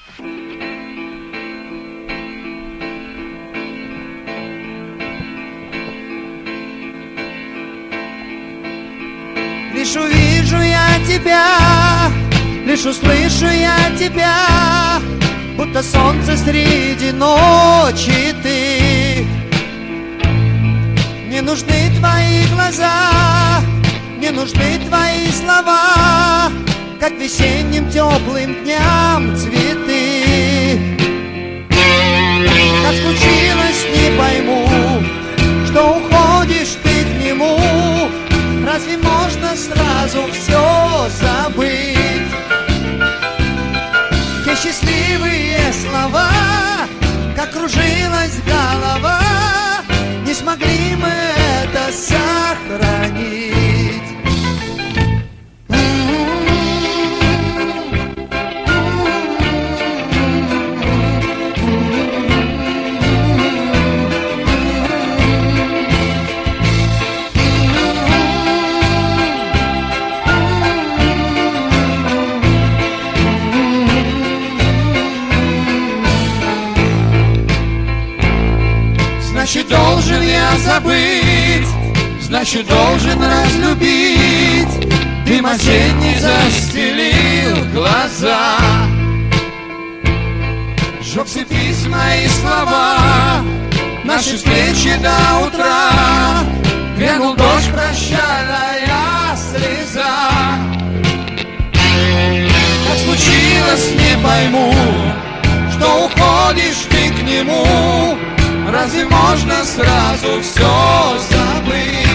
Лишь увижу я тебя, лишь услышу я тебя, будто солнце среди ночи ты. Не нужны твои глаза, не нужны твои слова, как весенним теплым дням цветы. Как случилось, не пойму, что уходишь ты к нему. Разве можно сразу все забыть? Те счастливые слова, как кружилась голова, не смогли мы это сохранить. Значит, должен я забыть, значит, должен разлюбить. Дым осенний застелил глаза, сжег все письма и слова, наши встречи до утра. Грянул дождь, прощальная слеза. Как случилось, не пойму, что уходишь ты к нему. Разве можно сразу все забыть?